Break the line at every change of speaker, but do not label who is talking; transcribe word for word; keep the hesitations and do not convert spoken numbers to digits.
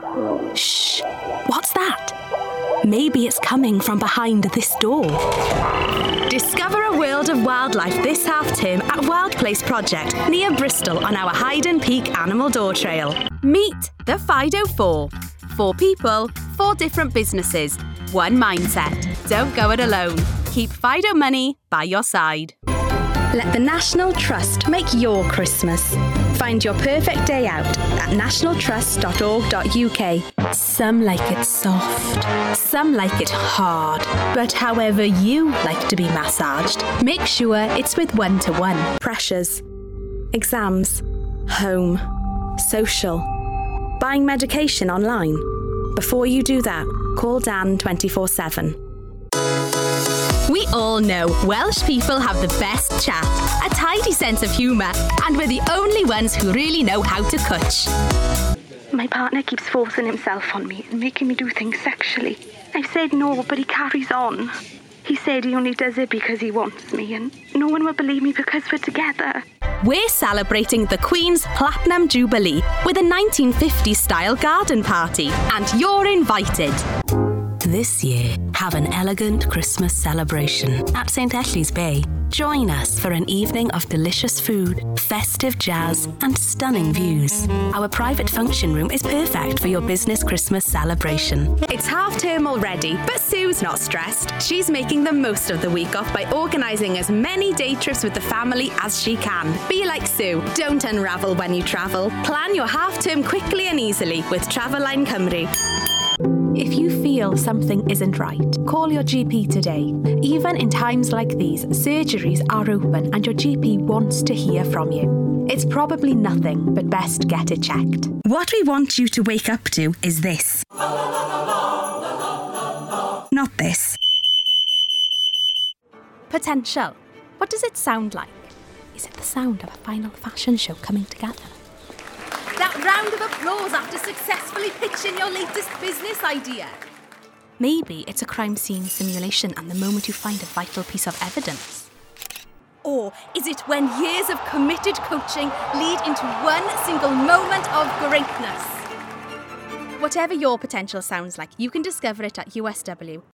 Shh! What's that? Maybe it's coming from behind this door. Discover a world of wildlife this half-term at Wild Place Project near Bristol on our Hyden Peak Animal Door Trail. Meet the Fido Four. Four people, four different businesses, one mindset. Don't go it alone. Keep Fido money by your side. Let the National Trust make your Christmas. Find your perfect day out at national trust dot org dot U K. Some like it soft, some like it hard. But however you like to be massaged, make sure it's with one-to-one. Pressures, exams, home, social, buying medication online. Before you do that, call Dan twenty-four seven. We all know Welsh people have the best chat, a tidy sense of humour, and we're the only ones who really know how to cwtch.
My partner keeps forcing himself on me and making me do things sexually. I've said no, but he carries on. He said he only does it because he wants me, and no one will believe me because we're together.
We're celebrating the Queen's Platinum Jubilee with a nineteen fifties style garden party, and you're invited. This year, have an elegant Christmas celebration at St Ellie's Bay. Join us for an evening of delicious food, festive jazz, and stunning views. Our private function room is perfect for your business Christmas celebration. It's half term already, but Sue's not stressed. She's making the most of the week off by organising as many day trips with the family as she can. Be like Sue. Don't unravel when you travel. Plan your half term quickly and easily with Travelline Cymru. If you feel something isn't right, call your G P today. Even in times like these, surgeries are open and your G P wants to hear from you. It's probably nothing, but best get it checked. What we want you to wake up to is this. Not this. Potential. What does it sound like? Is it the sound of a final fashion show coming together? That round of applause after successfully pitching your latest business idea. Maybe it's a crime scene simulation and the moment you find a vital piece of evidence. Or is it when years of committed coaching lead into one single moment of greatness? Whatever your potential sounds like, you can discover it at U S W.